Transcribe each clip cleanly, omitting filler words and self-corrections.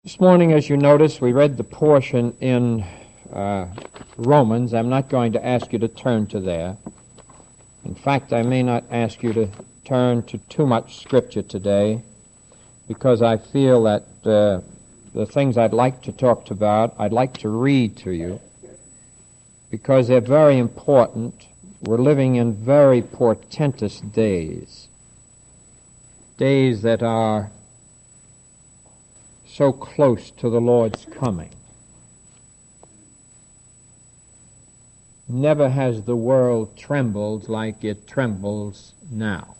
This morning, as you notice, we read the portion in Romans. I'm not going to ask you to turn to there. In fact, I may not ask you to turn to too much Scripture today, because I feel that the things I'd like to talk about, I'd like to read to you, because they're very important. We're living in very portentous days, days that are so close to the Lord's coming. Never has the world trembled like it trembles now.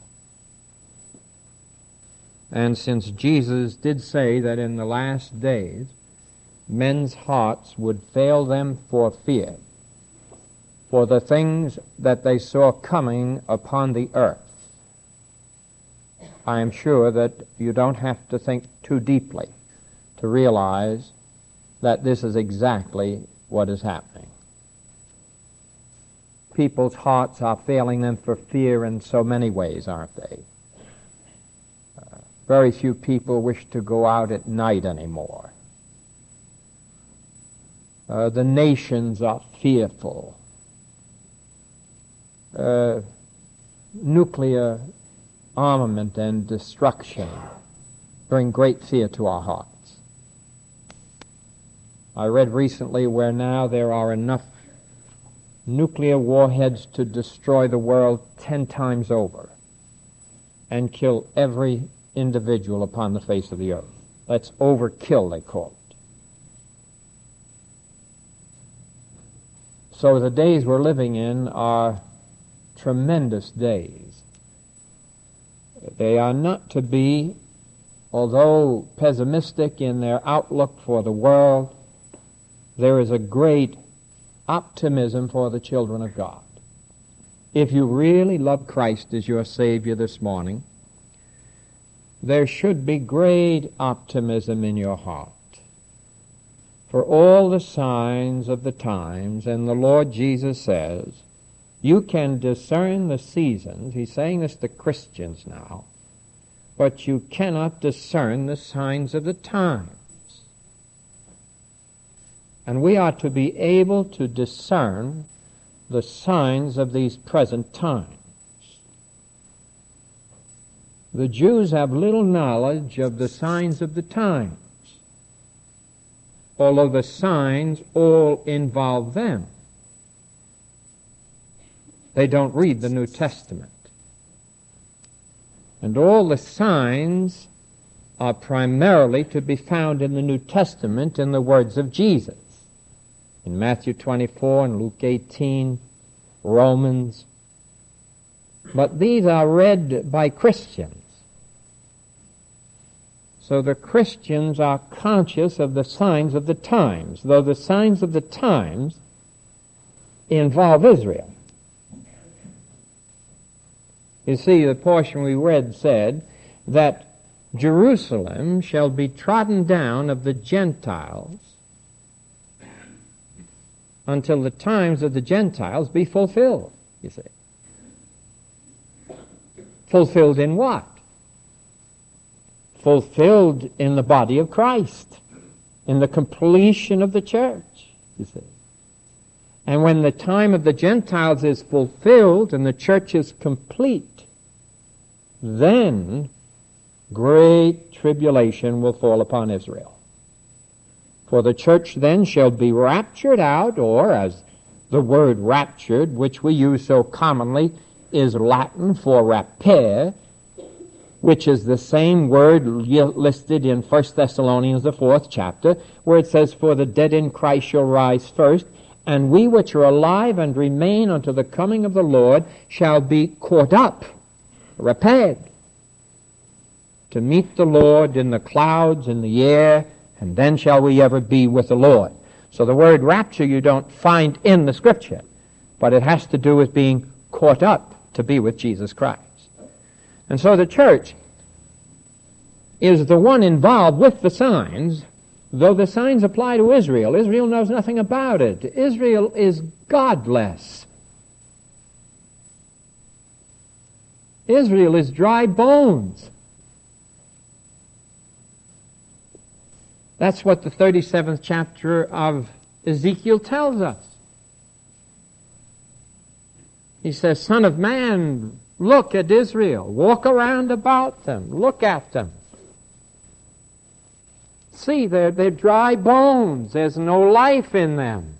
And since Jesus did say that in the last days men's hearts would fail them for fear, for the things that they saw coming upon the earth, I am sure that you don't have to think too deeply to realize that this is exactly what is happening. People's hearts are failing them for fear in so many ways, aren't they? Very few people wish to go out at night anymore. The nations are fearful. Nuclear armament and destruction bring great fear to our hearts. I read recently where now there are enough nuclear warheads to destroy the world 10 times over and kill every individual upon the face of the earth. That's overkill, they call it. So the days we're living in are tremendous days. They are not to be, although pessimistic in their outlook for the world, there is a great optimism for the children of God. If you really love Christ as your Savior this morning, there should be great optimism in your heart. For all the signs of the times, and the Lord Jesus says, you can discern the seasons. He's saying this to Christians now, but you cannot discern the signs of the times. And we are to be able to discern the signs of these present times. The Jews have little knowledge of the signs of the times, although the signs all involve them. They don't read the New Testament. And all the signs are primarily to be found in the New Testament in the words of Jesus. In Matthew 24 and Luke 18, Romans. But these are read by Christians. So the Christians are conscious of the signs of the times, though the signs of the times involve Israel. You see, the portion we read said that Jerusalem shall be trodden down of the Gentiles until the times of the Gentiles be fulfilled, you see. Fulfilled in what? Fulfilled in the body of Christ, in the completion of the church, you see. And when the time of the Gentiles is fulfilled and the church is complete, then great tribulation will fall upon Israel. For the church then shall be raptured out, or as the word raptured, which we use so commonly, is Latin for rapere, which is the same word listed in 1 Thessalonians, the 4th chapter, where it says, for the dead in Christ shall rise first, and we which are alive and remain unto the coming of the Lord shall be caught up, repaired, to meet the Lord in the clouds, in the air, and then shall we ever be with the Lord. So the word rapture you don't find in the Scripture, but it has to do with being caught up to be with Jesus Christ. And so the church is the one involved with the signs, though the signs apply to Israel. Israel knows nothing about it. Israel is godless. Israel is dry bones. That's what the 37th chapter of Ezekiel tells us. He says, Son of man, look at Israel. Walk around about them. Look at them. See, they're dry bones. There's no life in them.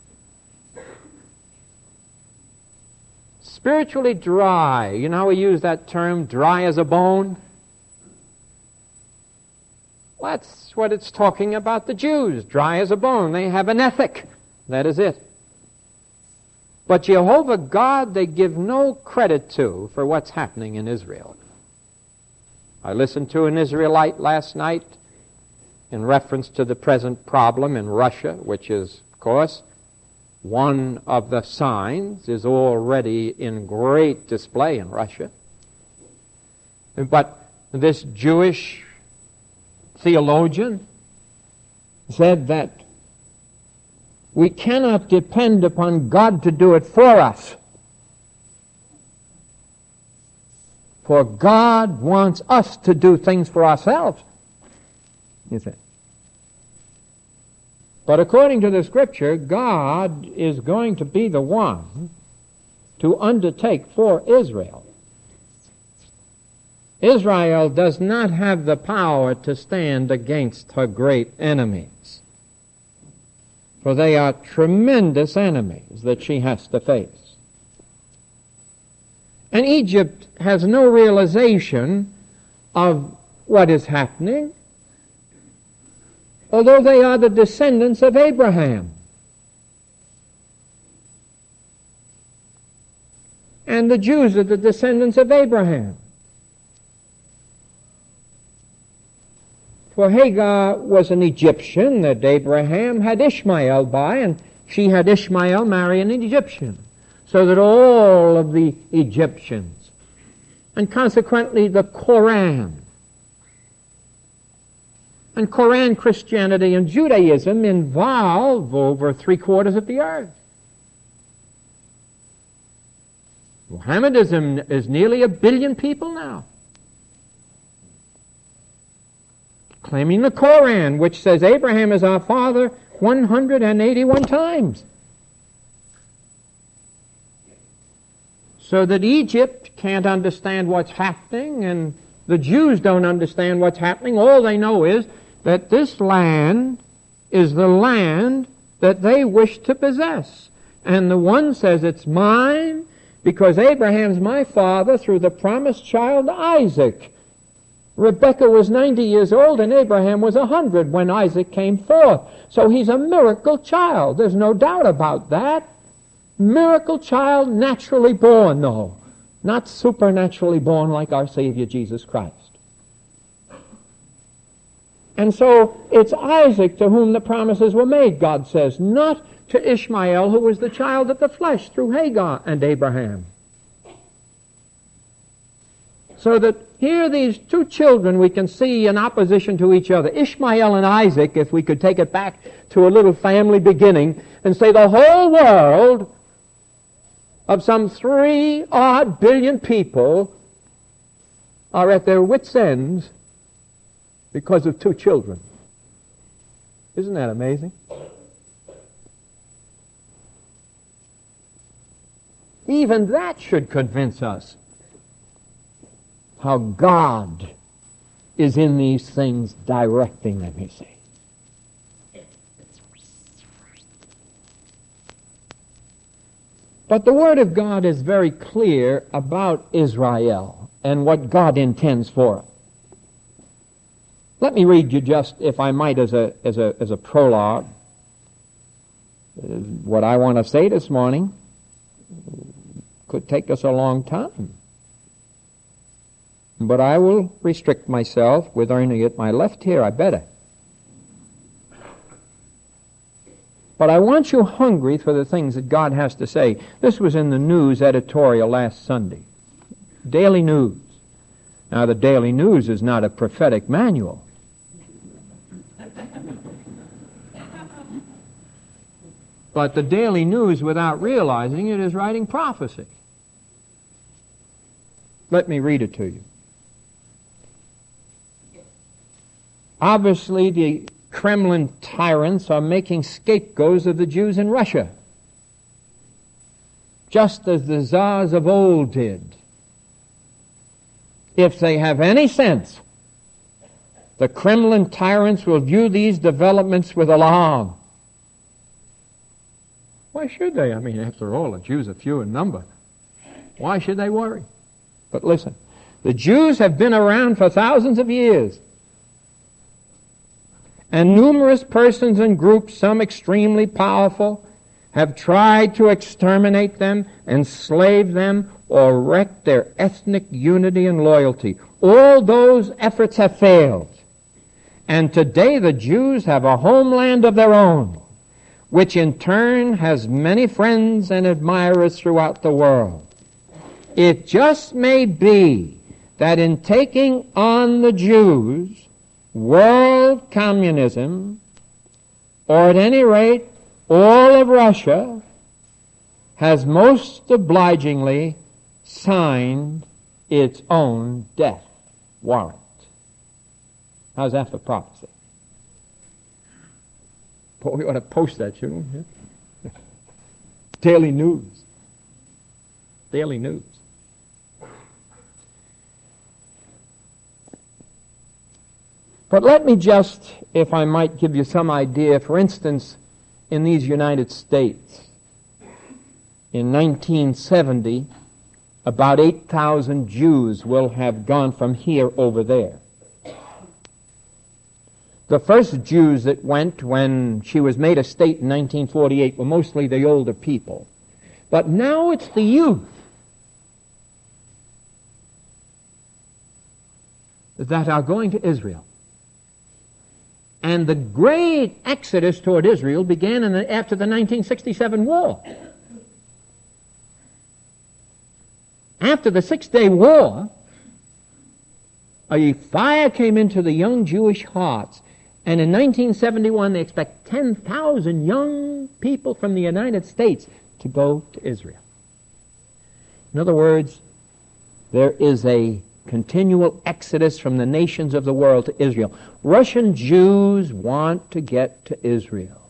Spiritually dry. You know how we use that term, dry as a bone? Well, that's what it's talking about the Jews. Dry as a bone. They have an ethic. That is it. But Jehovah God, they give no credit to for what's happening in Israel. I listened to an Israelite last night in reference to the present problem in Russia, which is, of course, one of the signs is already in great display in Russia. But this Jewish theologian said that we cannot depend upon God to do it for us. For God wants us to do things for ourselves. You see. But according to the Scripture, God is going to be the one to undertake for Israel. Israel does not have the power to stand against her great enemies, for they are tremendous enemies that she has to face. And Egypt has no realization of what is happening, although they are the descendants of Abraham. And the Jews are the descendants of Abraham. For Hagar was an Egyptian that Abraham had Ishmael by, and she had Ishmael marry an Egyptian. So that all of the Egyptians, and consequently the Koran, and Koran Christianity and Judaism involve over 3/4 of the earth. Mohammedanism is nearly 1 billion people now, claiming the Koran, which says Abraham is our father 181 times. So that Egypt can't understand what's happening, and the Jews don't understand what's happening. All they know is that this land is the land that they wish to possess. And the one says, it's mine because Abraham's my father through the promised child Isaac. Rebekah was 90 years old and Abraham was 100 when Isaac came forth. So he's a miracle child. There's no doubt about that. Miracle child, naturally born, though. Not supernaturally born like our Savior Jesus Christ. And so it's Isaac to whom the promises were made, God says, not to Ishmael, who was the child of the flesh through Hagar and Abraham. So that here these two children we can see in opposition to each other. Ishmael and Isaac, if we could take it back to a little family beginning and say the whole world of some 3-odd billion people are at their wits' ends because of two children. Isn't that amazing? Even that should convince us how God is in these things directing them, you see. But the Word of God is very clear about Israel and what God intends for it. Let me read you just, if I might, as a prologue, what I want to say this morning. Could take us a long time. But I will restrict myself with earning it my left ear, I better. But I want you hungry for the things that God has to say. This was in the News editorial last Sunday. Daily News. Now, the Daily News is not a prophetic manual. But the Daily News, without realizing it, is writing prophecy. Let me read it to you. Obviously, the Kremlin tyrants are making scapegoats of the Jews in Russia, just as the czars of old did. If they have any sense, the Kremlin tyrants will view these developments with alarm. Why should they? I mean, after all, the Jews are few in number. Why should they worry? But listen, the Jews have been around for thousands of years. And numerous persons and groups, some extremely powerful, have tried to exterminate them, enslave them, or wreck their ethnic unity and loyalty. All those efforts have failed. And today the Jews have a homeland of their own, which in turn has many friends and admirers throughout the world. It just may be that in taking on the Jews, world communism, or at any rate, all of Russia, has most obligingly signed its own death warrant. How's that for prophecy? Boy, we ought to post that, shouldn't we? Daily news. Daily news. But let me just, if I might give you some idea, for instance, in these United States, in 1970, about 8,000 Jews will have gone from here over there. The first Jews that went when she was made a state in 1948 were mostly the older people. But now it's the youth that are going to Israel. And the great exodus toward Israel began after the 1967 war. After the Six-Day War, a fire came into the young Jewish hearts. And in 1971, they expect 10,000 young people from the United States to go to Israel. In other words, there is a continual exodus from the nations of the world to Israel. Russian Jews want to get to Israel.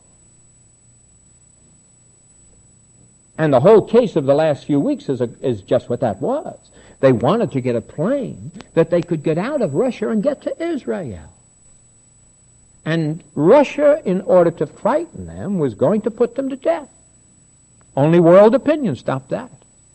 And the whole case of the last few weeks is just what that was. They wanted to get a plane that they could get out of Russia and get to Israel. And Russia, in order to frighten them, was going to put them to death. Only world opinion stopped that.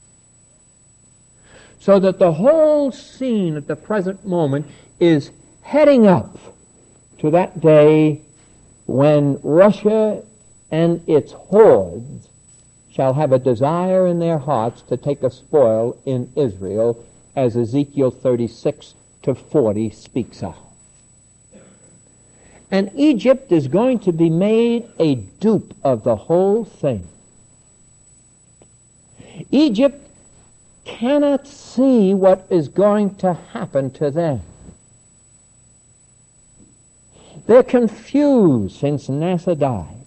So that the whole scene at the present moment is heading up to that day when Russia and its hordes shall have a desire in their hearts to take a spoil in Israel, as Ezekiel 36-40 speaks of. And Egypt is going to be made a dupe of the whole thing. Egypt cannot see what is going to happen to them. They're confused since Nasser died.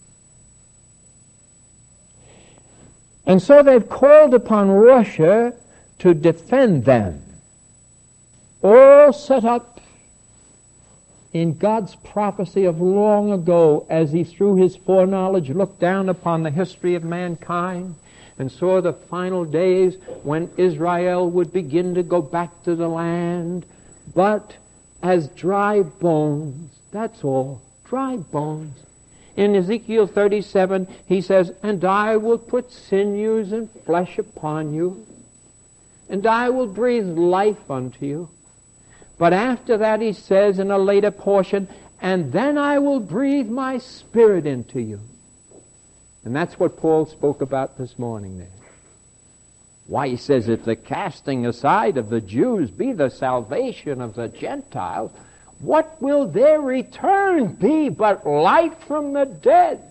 And so they've called upon Russia to defend them, all set up in God's prophecy of long ago, as he through his foreknowledge looked down upon the history of mankind and saw the final days when Israel would begin to go back to the land, but as dry bones. That's all, dry bones. In Ezekiel 37, he says, "And I will put sinews and flesh upon you, and I will breathe life unto you." But after that, he says in a later portion, "And then I will breathe my spirit into you." And that's what Paul spoke about this morning there. Why, he says, if the casting aside of the Jews be the salvation of the Gentiles, what will their return be but life from the dead?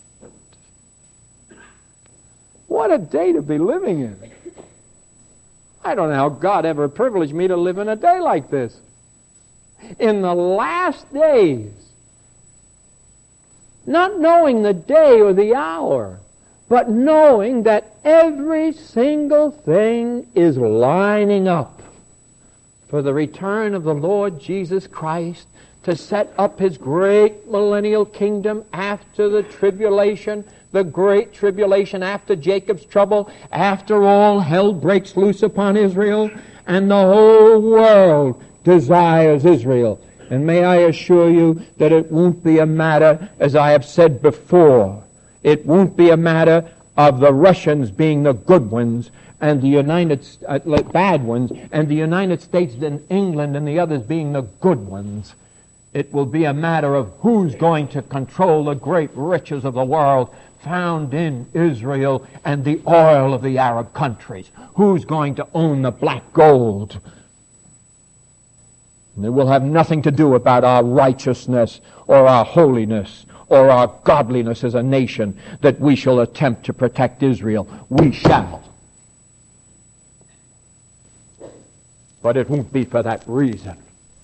What a day to be living in. I don't know how God ever privileged me to live in a day like this. In the last days, not knowing the day or the hour, but knowing that every single thing is lining up for the return of the Lord Jesus Christ to set up his great millennial kingdom after the tribulation, the great tribulation after Jacob's trouble, after all hell breaks loose upon Israel, and the whole world desires Israel. And may I assure you that it won't be a matter, as I have said before, it won't be a matter of the Russians being the good ones and the bad ones, and the United States and England and the others being the good ones. It will be a matter of who's going to control the great riches of the world found in Israel and the oil of the Arab countries. Who's going to own the black gold? And it will have nothing to do about our righteousness or our holiness or our godliness as a nation that we shall attempt to protect Israel. We shall. But it won't be for that reason.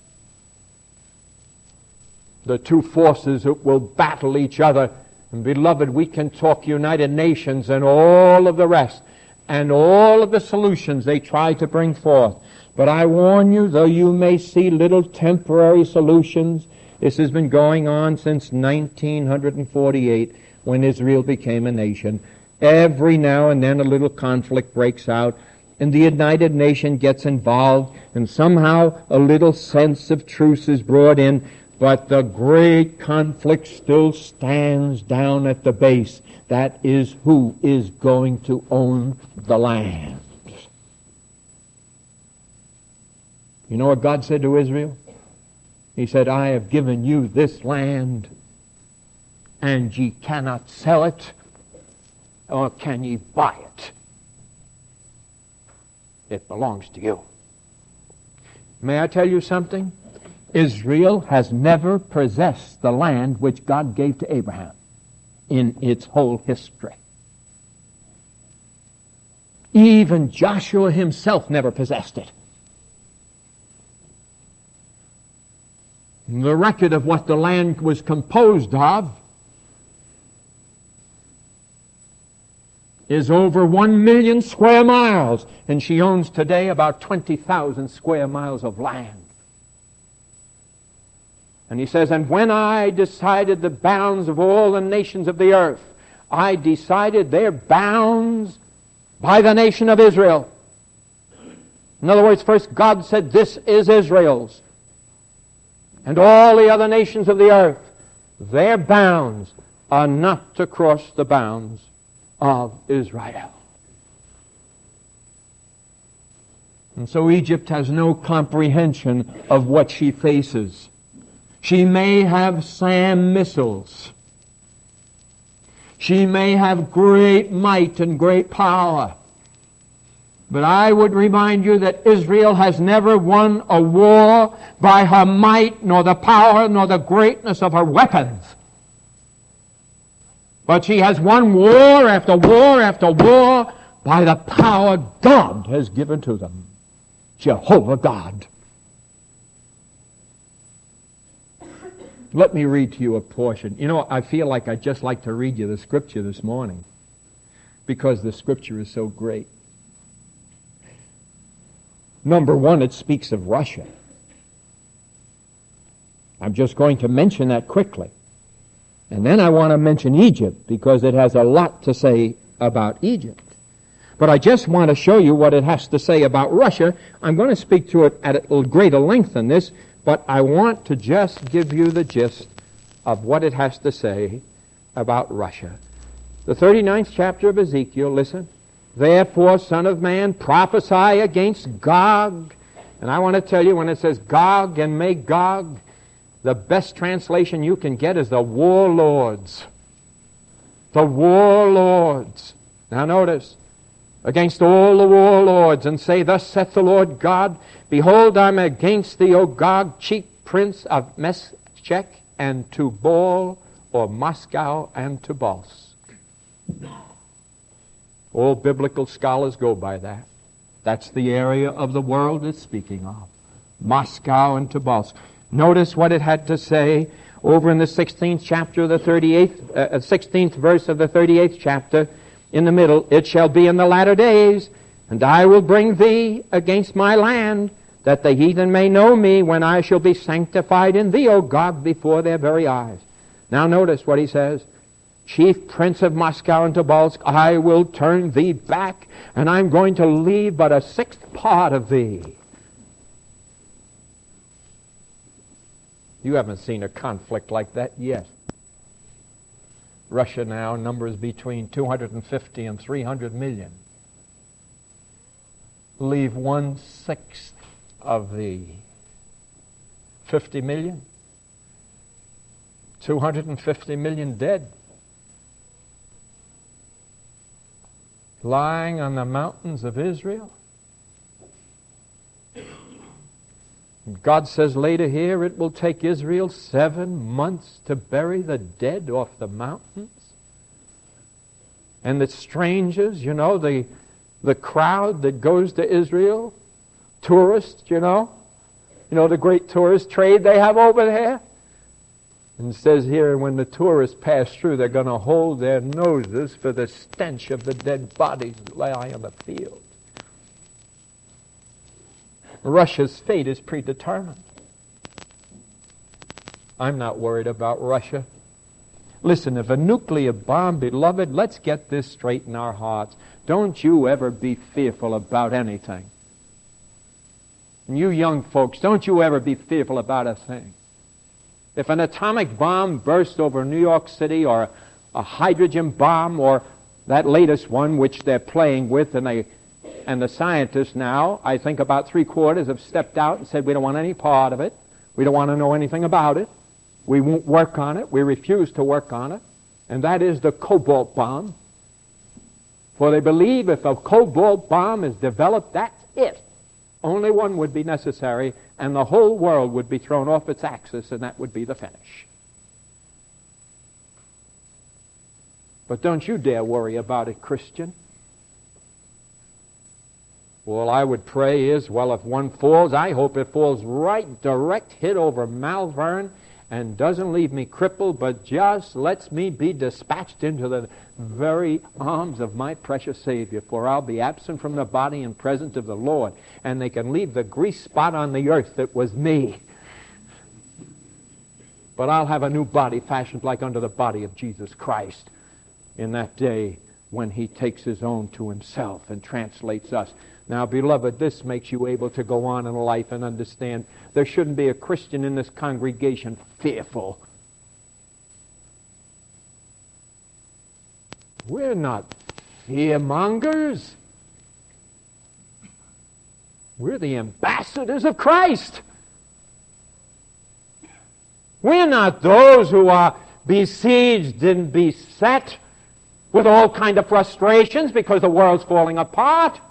The two forces that will battle each other. And beloved, we can talk United Nations and all of the rest and all of the solutions they try to bring forth. But I warn you, though you may see little temporary solutions, this has been going on since 1948 when Israel became a nation. Every now and then a little conflict breaks out and the United Nations gets involved and somehow a little sense of truce is brought in. But the great conflict still stands down at the base. That is, who is going to own the land. You know what God said to Israel? He said, I have given you this land, and ye cannot sell it, or can ye buy it. It belongs to you. May I tell you something? Israel has never possessed the land which God gave to Abraham in its whole history. Even Joshua himself never possessed it. The record of what the land was composed of is over 1 million square miles, and she owns today about 20,000 square miles of land. And he says, and when I decided the bounds of all the nations of the earth, I decided their bounds by the nation of Israel. In other words, first God said, this is Israel's. And all the other nations of the earth, their bounds are not to cross the bounds of Israel. And so Egypt has no comprehension of what she faces. She may have SAM missiles. She may have great might and great power. But I would remind you that Israel has never won a war by her might, nor the power, nor the greatness of her weapons. But she has won war after war after war by the power God has given to them. Jehovah God. Let me read to you a portion. You know, I feel like I'd just like to read you the scripture this morning because the scripture is so great. Number one, it speaks of Russia. I'm just going to mention that quickly. And then I want to mention Egypt because it has a lot to say about Egypt. But I just want to show you what it has to say about Russia. I'm going to speak to it at a greater length than this, but I want to just give you the gist of what it has to say about Russia. The 39th chapter of Ezekiel, listen. Therefore, Son of Man, prophesy against Gog. And I want to tell you, when it says Gog and Magog, the best translation you can get is the warlords. The warlords. Now notice, against all the warlords, and say, Thus saith the Lord God, Behold, I am against thee, O Gog, chief prince of Meshech and Tubal, or Moscow and Tobolsk. All biblical scholars go by that. That's the area of the world it's speaking of. Moscow and Tobolsk. Notice what it had to say over in the 16th chapter of the 16th verse of the 38th chapter, in the middle. It shall be in the latter days, and I will bring thee against my land that the heathen may know me when I shall be sanctified in thee, O God, before their very eyes. Now notice what he says. Chief prince of Moscow and Tobolsk, I will turn thee back, and I'm going to leave but a sixth part of thee. You haven't seen a conflict like that yet. Russia now numbers between 250 and 300 million. Leave 1/6 of the 50 million. 250 million dead. Lying on the mountains of Israel. God says later here, it will take Israel 7 months to bury the dead off the mountains. And the strangers, the crowd that goes to Israel, tourists, the great tourist trade they have over there. And it says here, when the tourists pass through, they're going to hold their noses for the stench of the dead bodies that lie on the field. Russia's fate is predetermined. I'm not worried about Russia. Listen, if a nuclear bomb, beloved, let's get this straight in our hearts. Don't you ever be fearful about anything. And you young folks, don't you ever be fearful about a thing. If an atomic bomb bursts over New York City, or a hydrogen bomb, or that latest one which they're playing with, and the scientists now, I think about 3/4 have stepped out and said, we don't want any part of it. We don't want to know anything about it. We won't work on it. We refuse to work on it. And that is the cobalt bomb. For they believe if a cobalt bomb is developed, that's it. Only one would be necessary, and the whole world would be thrown off its axis, and that would be the finish. But don't you dare worry about it, Christian. All I would pray is, if one falls, I hope it falls right direct hit over Malvern and doesn't leave me crippled, but just lets me be dispatched into the very arms of my precious Savior, for I'll be absent from the body and present of the Lord, and they can leave the grease spot on the earth that was me. But I'll have a new body fashioned like unto the body of Jesus Christ in that day when he takes his own to himself and translates us. Now, beloved, this makes you able to go on in life and understand there shouldn't be a Christian in this congregation fearful. We're not fearmongers. We're the ambassadors of Christ. We're not those who are besieged and beset with all kind of frustrations because the world's falling apart.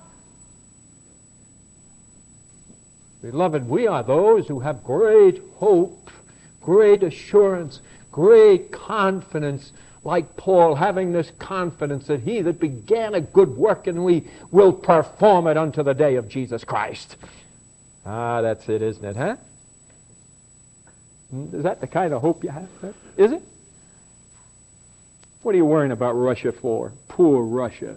Beloved, we are those who have great hope, great assurance, great confidence, like Paul, having this confidence that he that began a good work in we will perform it unto the day of Jesus Christ. That's it, isn't it, huh? Is that the kind of hope you have? Is it? What are you worrying about Russia for? Poor Russia.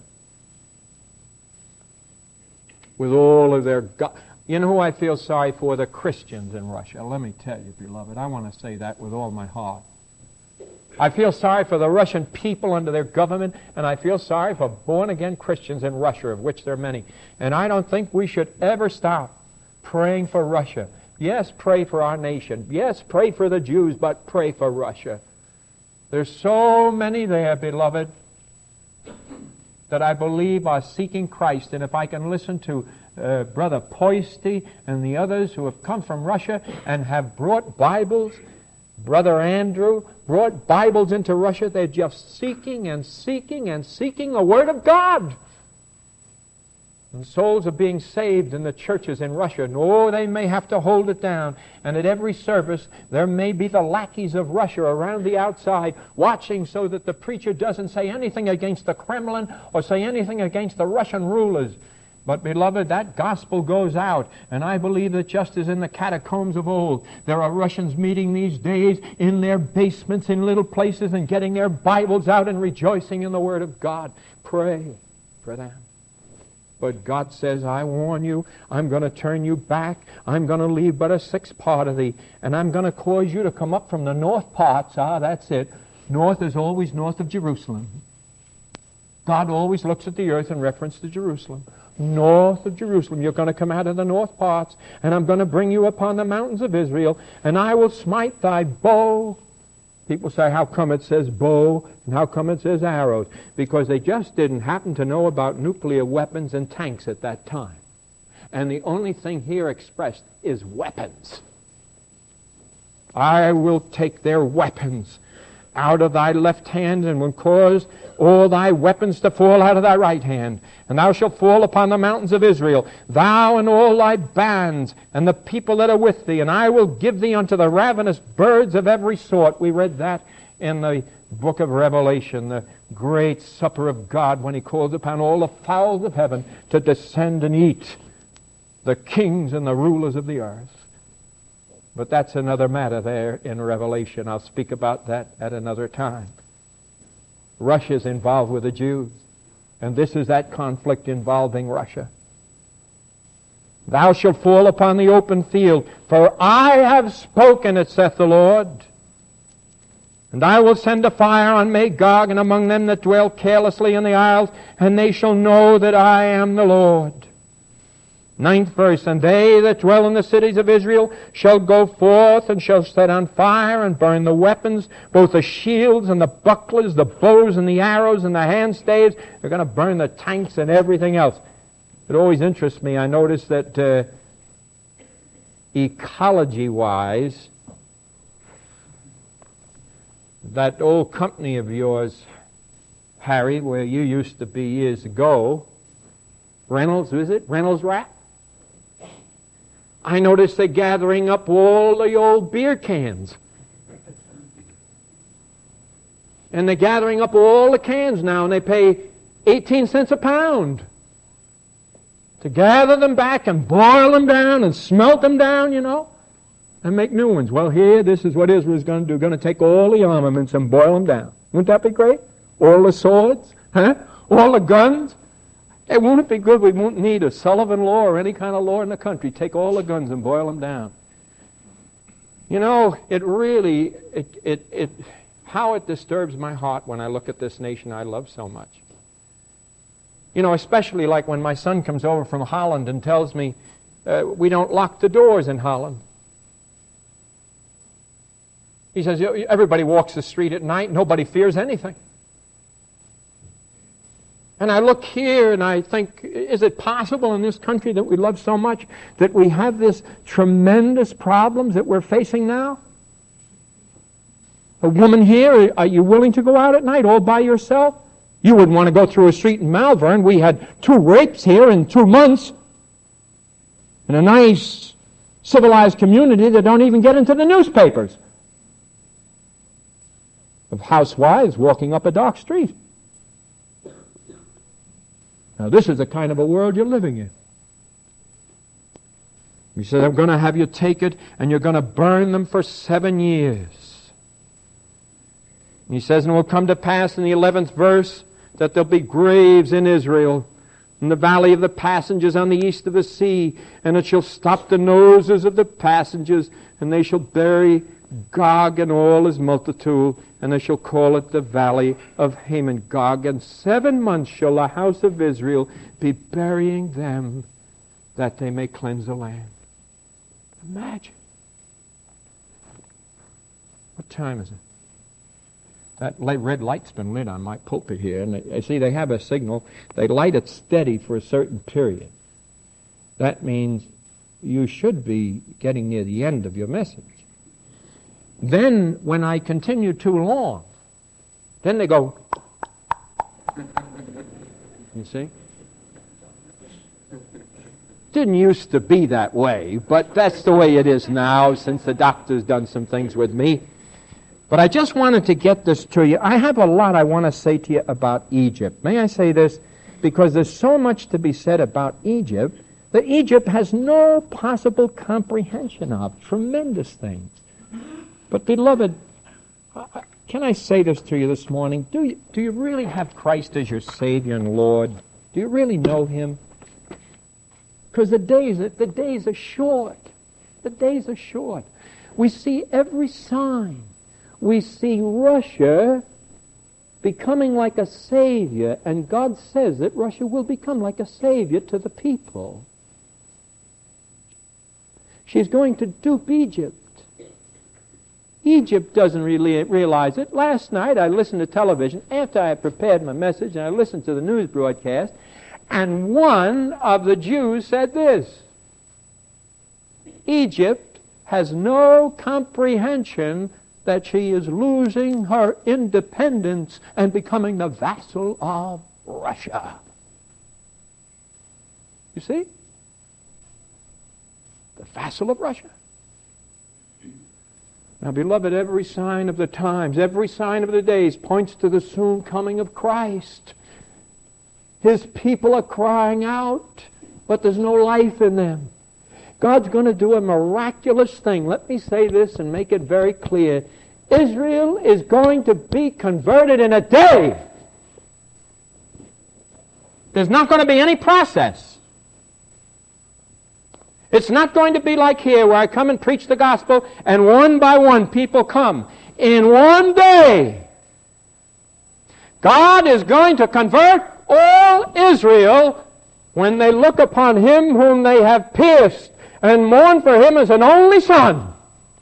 With all of their... You know who I feel sorry for? The Christians in Russia. Let me tell you, beloved, I want to say that with all my heart. I feel sorry for the Russian people under their government, and I feel sorry for born-again Christians in Russia, of which there are many. And I don't think we should ever stop praying for Russia. Yes, pray for our nation. Yes, pray for the Jews, but pray for Russia. There's so many there, beloved, that I believe are seeking Christ. And if I can listen to Brother Poisty and the others who have come from Russia and have brought Bibles, Brother Andrew brought Bibles into Russia, they're just seeking and seeking and seeking the Word of God. And souls are being saved in the churches in Russia. And they may have to hold it down. And at every service, there may be the lackeys of Russia around the outside watching so that the preacher doesn't say anything against the Kremlin or say anything against the Russian rulers. But, beloved, that gospel goes out. And I believe that just as in the catacombs of old, there are Russians meeting these days in their basements, in little places, and getting their Bibles out and rejoicing in the Word of God. Pray for them. But God says, I warn you, I'm going to turn you back. I'm going to leave but a sixth part of thee. And I'm going to cause you to come up from the north parts. That's it. North is always north of Jerusalem. God always looks at the earth in reference to Jerusalem. North of Jerusalem. You're going to come out of the north parts. And I'm going to bring you upon the mountains of Israel. And I will smite thy bow. People say, how come it says bow and how come it says arrows? Because they just didn't happen to know about nuclear weapons and tanks at that time. And the only thing here expressed is weapons. I will take their weapons out of thy left hand, and will cause all thy weapons to fall out of thy right hand. And thou shalt fall upon the mountains of Israel, thou and all thy bands, and the people that are with thee. And I will give thee unto the ravenous birds of every sort. We read that in the book of Revelation, the great supper of God, when he calls upon all the fowls of heaven to descend and eat the kings and the rulers of the earth. But that's another matter there in Revelation. I'll speak about that at another time. Russia's involved with the Jews, and this is that conflict involving Russia. Thou shalt fall upon the open field, for I have spoken it, saith the Lord. And I will send a fire on Magog and among them that dwell carelessly in the isles, and they shall know that I am the Lord. 9th verse, and they that dwell in the cities of Israel shall go forth and shall set on fire and burn the weapons, both the shields and the bucklers, the bows and the arrows and the handstaves. They're going to burn the tanks and everything else. It always interests me. I notice that ecology-wise, that old company of yours, Harry, where you used to be years ago, Reynolds, is it? Reynolds Wrap? I noticed they're gathering up all the old beer cans. And they're gathering up all the cans now, and they pay 18 cents a pound to gather them back and boil them down and smelt them down, and make new ones. Well, here, this is what Israel's going to do. Going to take all the armaments and boil them down. Wouldn't that be great? All the swords, all the guns. Hey, won't it be good? We won't need a Sullivan law or any kind of law in the country. Take all the guns and boil them down. It really, how it disturbs my heart when I look at this nation I love so much. Especially like when my son comes over from Holland and tells me we don't lock the doors in Holland. He says, everybody walks the street at night, nobody fears anything. And I look here and I think, is it possible in this country that we love so much that we have this tremendous problems that we're facing now? A woman here, are you willing to go out at night all by yourself? You wouldn't want to go through a street in Malvern. We had 2 rapes here in 2 months. In a nice, civilized community that don't even get into the newspapers. Of housewives walking up a dark street. Now, this is the kind of a world you're living in. He said, I'm going to have you take it, and you're going to burn them for 7 years. And he says, and it will come to pass in the 11th verse that there'll be graves in Israel, in the valley of the passengers on the east of the sea, and it shall stop the noses of the passengers, and they shall bury Gog and all his multitude, and they shall call it the valley of Haman Gog. And 7 months shall the house of Israel be burying them, that they may cleanse the land. Imagine. What time is it? That red light's been lit on my pulpit here, and they have a signal. They light it steady for a certain period. That means you should be getting near the end of your message. Then, when I continue too long, then they go, you see? Didn't used to be that way, but that's the way it is now since the doctor's done some things with me. But I just wanted to get this to you. I have a lot I want to say to you about Egypt. May I say this? Because there's so much to be said about Egypt that Egypt has no possible comprehension of. Tremendous things. But beloved, can I say this to you this morning? Do you really have Christ as your Savior and Lord? Do you really know Him? Because the days are short. The days are short. We see every sign. We see Russia becoming like a savior, and God says that Russia will become like a savior to the people. She's going to dupe Egypt. Egypt doesn't really realize it. Last night I listened to television after I had prepared my message, and I listened to the news broadcast, and one of the Jews said this: Egypt has no comprehension that she is losing her independence and becoming the vassal of Russia. You see? The vassal of Russia. Now, beloved, every sign of the times, every sign of the days points to the soon coming of Christ. His people are crying out, but there's no life in them. God's going to do a miraculous thing. Let me say this and make it very clear. Israel is going to be converted in a day. There's not going to be any process. It's not going to be like here where I come and preach the gospel and one by one people come. In one day, God is going to convert all Israel when they look upon Him whom they have pierced and mourn for Him as an only Son.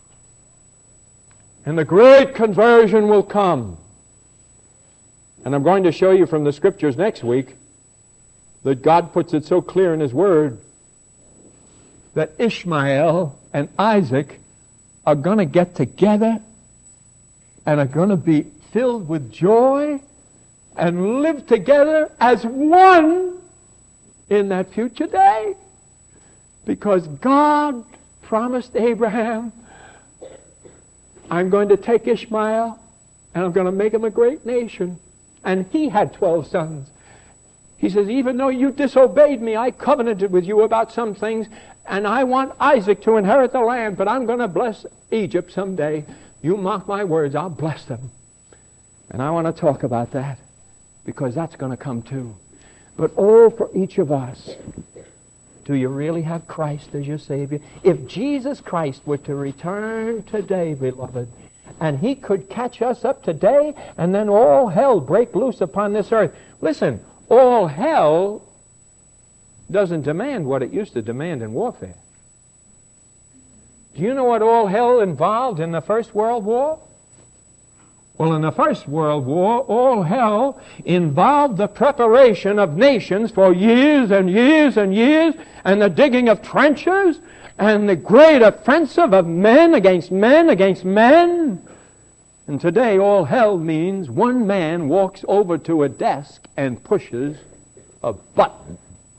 And the great conversion will come. And I'm going to show you from the Scriptures next week that God puts it so clear in His Word that Ishmael and Isaac are going to get together and are going to be filled with joy and live together as one in that future day. Because God promised Abraham, I'm going to take Ishmael and I'm going to make him a great nation. And he had 12 sons. He says, even though you disobeyed me, I covenanted with you about some things, and I want Isaac to inherit the land, but I'm going to bless Egypt someday. You mark my words, I'll bless them. And I want to talk about that, because that's going to come too. But oh, for each of us, do you really have Christ as your Savior? If Jesus Christ were to return today, beloved, and He could catch us up today, and then all hell break loose upon this earth. Listen, all hell doesn't demand what it used to demand in warfare. Do you know what all hell involved in the First World War? Well, in the First World War, all hell involved the preparation of nations for years and years and years, and the digging of trenches, and the great offensive of men against men against men. And today, all hell means one man walks over to a desk and pushes a button.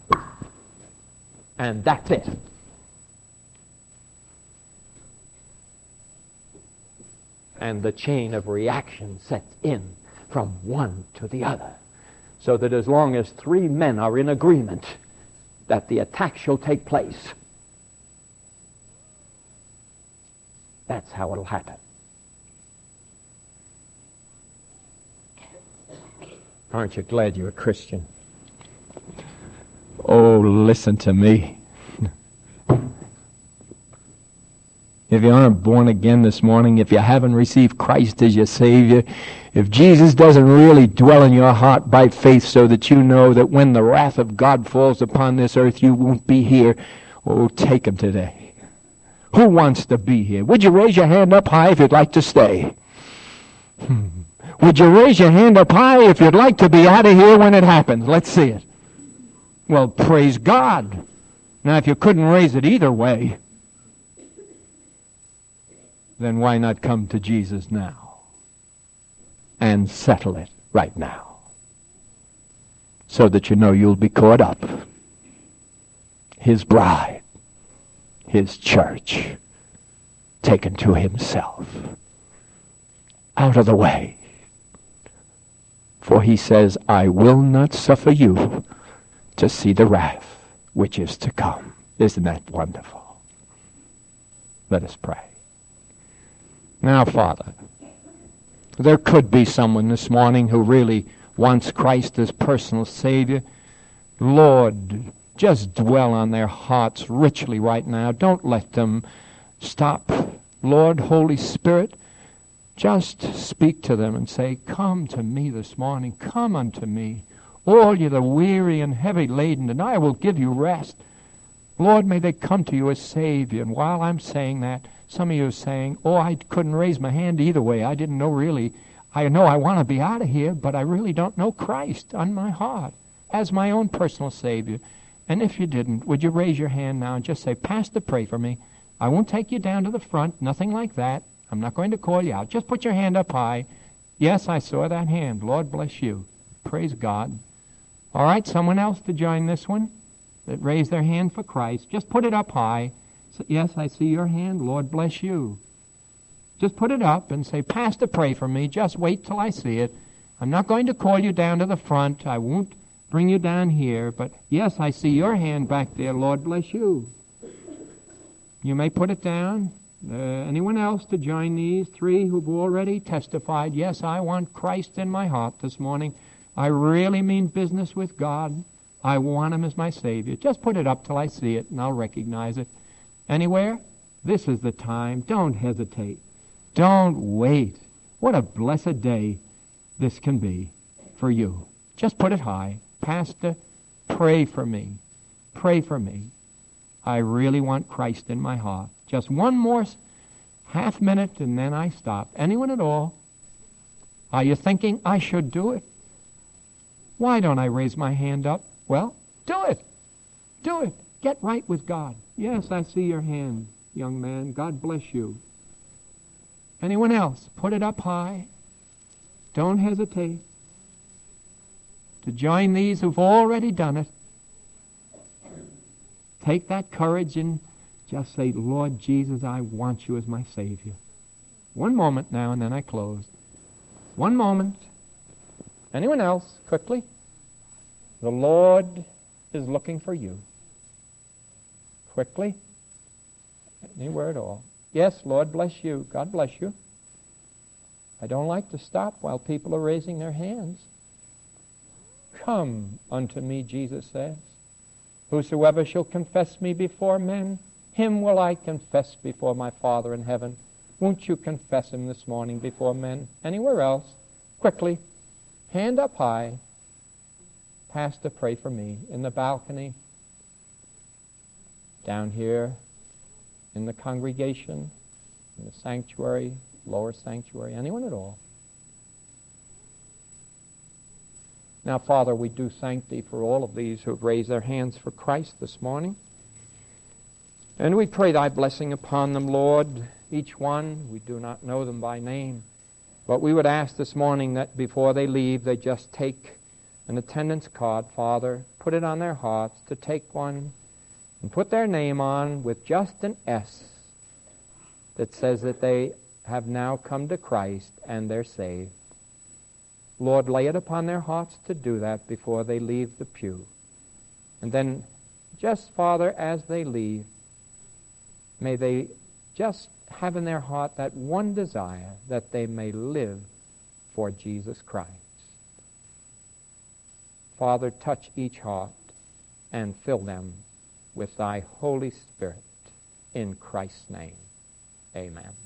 And that's it. And the chain of reaction sets in from one to the other. So that as long as 3 men are in agreement that the attack shall take place, that's how it'll happen. Aren't you glad you're a Christian? Oh, listen to me. If you aren't born again this morning, if you haven't received Christ as your Savior, if Jesus doesn't really dwell in your heart by faith so that you know that when the wrath of God falls upon this earth, you won't be here, oh, take Him today. Who wants to be here? Would you raise your hand up high if you'd like to stay? Would you raise your hand up high if you'd like to be out of here when it happens? Let's see it. Well, praise God. Now, if you couldn't raise it either way, then why not come to Jesus now and settle it right now so that you know you'll be caught up. His bride, His church, taken to Himself. Out of the way. For He says, I will not suffer you to see the wrath which is to come. Isn't that wonderful? Let us pray. Now, Father, there could be someone this morning who really wants Christ as personal Savior. Lord, Just dwell on their hearts richly right now. Don't let them stop. Lord, Holy Spirit, just speak to them and say, come to me this morning. Come unto me, all you the weary and heavy laden, and I will give you rest. Lord, may they come to you as Savior. And while I'm saying that, some of you are saying, oh, I couldn't raise my hand either way. I didn't know really. I know I want to be out of here, but I really don't know Christ on my heart as my own personal Savior. And if you didn't, would you raise your hand now and just say, Pastor, pray for me. I won't take you down to the front, nothing like that. I'm not going to call you out. Just put your hand up high. Yes, I saw that hand. Lord bless you. Praise God. All right, someone else to join this one that raised their hand for Christ. Just put it up high. So, yes, I see your hand. Lord bless you. Just put it up and say, Pastor, pray for me. Just wait till I see it. I'm not going to call you down to the front. I won't bring you down here. But yes, I see your hand back there. Lord bless you. You may put it down. Anyone else to join these three who've already testified, yes, I want Christ in my heart this morning. I really mean business with God. I want Him as my Savior. Just put it up till I see it and I'll recognize it. Anywhere? This is the time. Don't hesitate. Don't wait. What a blessed day this can be for you. Just put it high. Pastor, pray for me. Pray for me. I really want Christ in my heart. Just one more half minute and then I stop. Anyone at all? Are you thinking I should do it? Why don't I raise my hand up? Well, do it. Do it. Get right with God. Yes, I see your hand, young man. God bless you. Anyone else? Put it up high. Don't hesitate to join these who've already done it. Take that courage and just say, Lord Jesus, I want you as my Savior. One moment now, and then I close. One moment. Anyone else? Quickly. The Lord is looking for you. Quickly. Anywhere at all. Yes, Lord bless you. God bless you. I don't like to stop while people are raising their hands. Come unto me, Jesus says. Whosoever shall confess me before men, him will I confess before my Father in heaven. Won't you confess Him this morning before men? Anywhere else? Quickly. Hand up high. Pastor, pray for me. In the balcony. Down here. In the congregation. In the sanctuary. Lower sanctuary. Anyone at all? Now, Father, we do thank Thee for all of these who have raised their hands for Christ this morning. And we pray Thy blessing upon them, Lord, each one. We do not know them by name. But we would ask this morning that before they leave, they just take an attendance card, Father, put it on their hearts to take one and put their name on with just an S that says that they have now come to Christ and they're saved. Lord, lay it upon their hearts to do that before they leave the pew. And then just, Father, as they leave, may they just have in their heart that one desire that they may live for Jesus Christ. Father, touch each heart and fill them with Thy Holy Spirit. In Christ's name, amen.